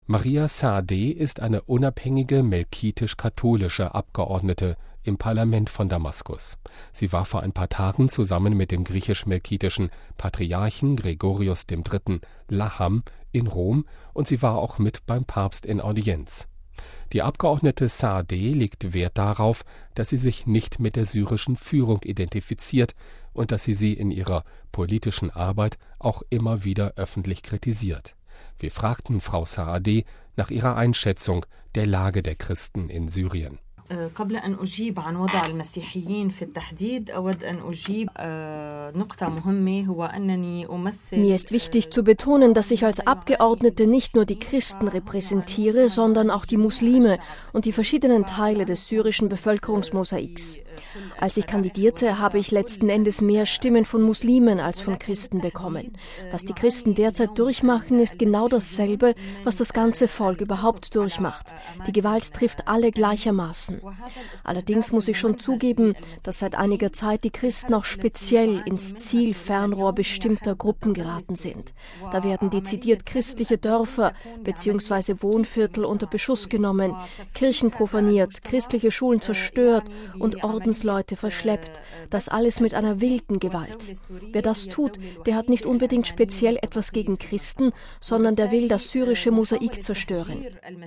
Maria Saadeh ist eine unabhängige melkitisch-katholische Abgeordnete im Parlament von Damaskus. Sie war vor ein paar Tagen zusammen mit dem griechisch-melkitischen Patriarchen Gregorius III. Laham in Rom und sie war auch mit beim Papst in Audienz. Die Abgeordnete Saadeh legt Wert darauf, dass sie sich nicht mit der syrischen Führung identifiziert und dass sie in ihrer politischen Arbeit auch immer wieder öffentlich kritisiert. Wir fragten Frau Saadeh nach ihrer Einschätzung der Lage der Christen in Syrien. قبل أن أجيب عن وضع المسيحيين في التحديد أود أن أجيب نقطة مهمة هو أنني أمثل. Mir ist wichtig zu betonen, dass ich als Abgeordnete nicht nur die Christen repräsentiere, sondern auch die Muslime und die verschiedenen Teile des syrischen Bevölkerungsmosaiks. Als ich kandidierte, habe ich letzten Endes mehr Stimmen von Muslimen als von Christen bekommen. Was die Christen derzeit durchmachen, ist genau dasselbe, was das ganze Volk überhaupt durchmacht. Die Gewalt trifft alle gleichermaßen. Allerdings muss ich schon zugeben, dass seit einiger Zeit die Christen auch speziell ins Zielfernrohr bestimmter Gruppen geraten sind. Da werden dezidiert christliche Dörfer bzw. Wohnviertel unter Beschuss genommen, Kirchen profaniert, christliche Schulen zerstört und Ordensleute verschleppt. Das alles mit einer wilden Gewalt. Wer das tut, der hat nicht unbedingt speziell etwas gegen Christen, sondern der will das syrische Mosaik zerstören.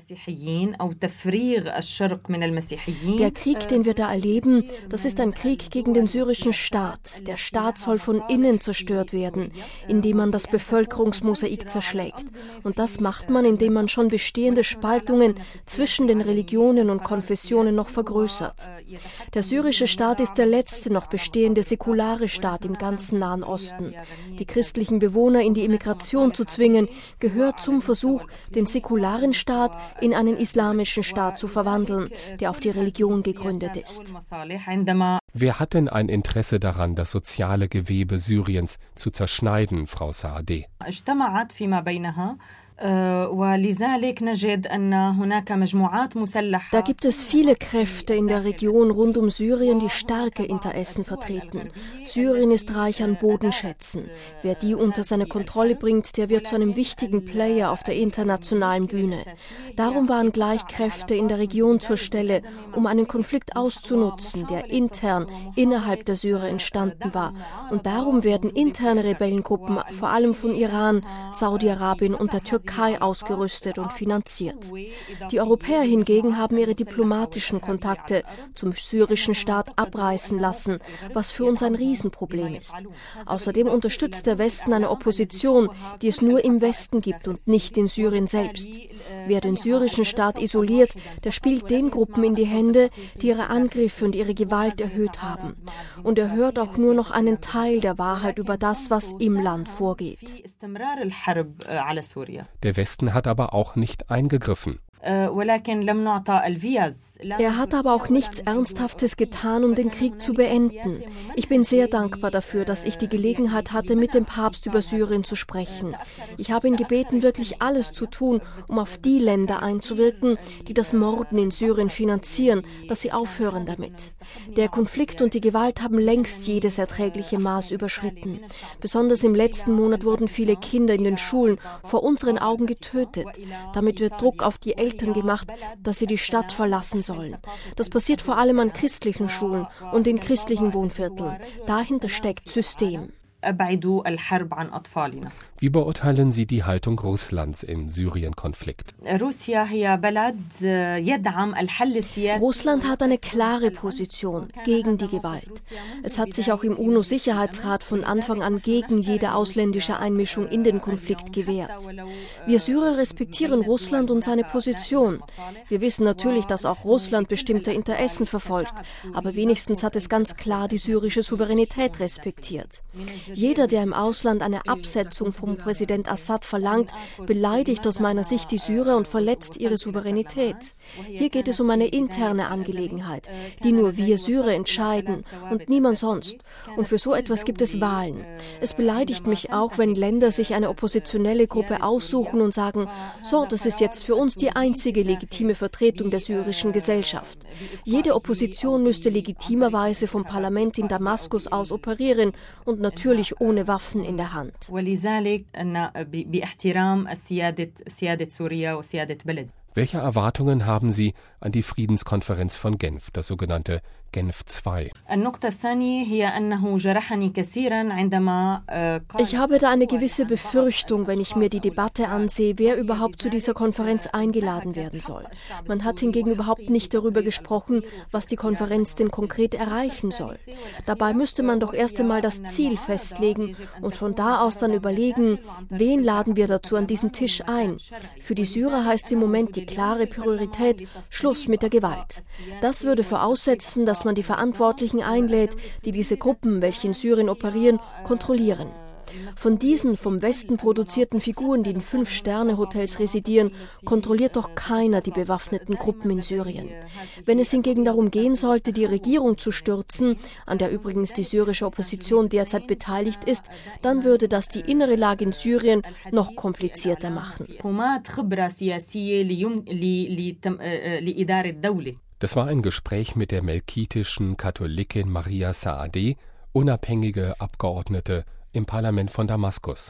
Der Krieg, den wir da erleben, das ist ein Krieg gegen den syrischen Staat. Der Staat soll von innen zerstört werden, indem man das Bevölkerungsmosaik zerschlägt. Und das macht man, indem man schon bestehende Spaltungen zwischen den Religionen und Konfessionen noch vergrößert. Der syrische Staat ist der letzte noch bestehende säkulare Staat im ganzen Nahen Osten. Die christlichen Bewohner in die Immigration zu zwingen, gehört zum Versuch, den säkularen Staat in einen islamischen Staat zu verwandeln, der auf die Religion gegründet ist. Wer hat denn ein Interesse daran, das soziale Gewebe Syriens zu zerschneiden, Frau Saadeh? Da gibt es viele Kräfte in der Region rund um Syrien, die starke Interessen vertreten. Syrien ist reich an Bodenschätzen. Wer die unter seine Kontrolle bringt, der wird zu einem wichtigen Player auf der internationalen Bühne. Darum waren gleich Kräfte in der Region zur Stelle, um einen Konflikt auszunutzen, der intern innerhalb der Syrer entstanden war. Und darum werden interne Rebellengruppen vor allem von Iran, Saudi-Arabien und der Türkei ausgerüstet und finanziert. Die Europäer hingegen haben ihre diplomatischen Kontakte zum syrischen Staat abreißen lassen, was für uns ein Riesenproblem ist. Außerdem unterstützt der Westen eine Opposition, die es nur im Westen gibt und nicht in Syrien selbst. Wer den syrischen Staat isoliert, der spielt den Gruppen in die Hände, die ihre Angriffe und ihre Gewalt erhöht haben. Und er hört auch nur noch einen Teil der Wahrheit über das, was im Land vorgeht. Der Westen hat aber auch nicht eingegriffen. Er hat aber auch nichts Ernsthaftes getan, um den Krieg zu beenden. Ich bin sehr dankbar dafür, dass ich die Gelegenheit hatte, mit dem Papst über Syrien zu sprechen. Ich habe ihn gebeten, wirklich alles zu tun, um auf die Länder einzuwirken, die das Morden in Syrien finanzieren, dass sie aufhören damit. Der Konflikt und die Gewalt haben längst jedes erträgliche Maß überschritten. Besonders im letzten Monat wurden viele Kinder in den Schulen vor unseren Augen getötet. Damit wird Druck auf die Eltern gemacht, dass sie die Stadt verlassen sollen. Das passiert vor allem an christlichen Schulen und in christlichen Wohnvierteln. Dahinter steckt System. Wie beurteilen Sie die Haltung Russlands im Syrien-Konflikt? Russland hat eine klare Position gegen die Gewalt. Es hat sich auch im UNO-Sicherheitsrat von Anfang an gegen jede ausländische Einmischung in den Konflikt gewehrt. Wir Syrer respektieren Russland und seine Position. Wir wissen natürlich, dass auch Russland bestimmte Interessen verfolgt, aber wenigstens hat es ganz klar die syrische Souveränität respektiert. Jeder, der im Ausland eine Absetzung vom Präsident Assad verlangt, beleidigt aus meiner Sicht die Syrer und verletzt ihre Souveränität. Hier geht es um eine interne Angelegenheit, die nur wir Syrer entscheiden und niemand sonst. Und für so etwas gibt es Wahlen. Es beleidigt mich auch, wenn Länder sich eine oppositionelle Gruppe aussuchen und sagen, so, das ist jetzt für uns die einzige legitime Vertretung der syrischen Gesellschaft. Jede Opposition müsste legitimerweise vom Parlament in Damaskus aus operieren und natürlich natürlich ohne Waffen in der Hand. Welche Erwartungen haben Sie an die Friedenskonferenz von Genf, das sogenannte Genf II? Ich habe da eine gewisse Befürchtung, wenn ich mir die Debatte ansehe, wer überhaupt zu dieser Konferenz eingeladen werden soll. Man hat hingegen überhaupt nicht darüber gesprochen, was die Konferenz denn konkret erreichen soll. Dabei müsste man doch erst einmal das Ziel festlegen und von da aus dann überlegen, wen laden wir dazu an diesen Tisch ein. Für die Syrer heißt im Moment die klare Priorität Schluss mit der Gewalt. Das würde voraussetzen, dass man die Verantwortlichen einlädt, die diese Gruppen, welche in Syrien operieren, kontrollieren. Von diesen vom Westen produzierten Figuren, die in 5-Sterne-Hotels residieren, kontrolliert doch keiner die bewaffneten Gruppen in Syrien. Wenn es hingegen darum gehen sollte, die Regierung zu stürzen, an der übrigens die syrische Opposition derzeit beteiligt ist, dann würde das die innere Lage in Syrien noch komplizierter machen. Das war ein Gespräch mit der melkitischen Katholikin Maria Saadeh, unabhängige Abgeordnete im Parlament von Damaskus.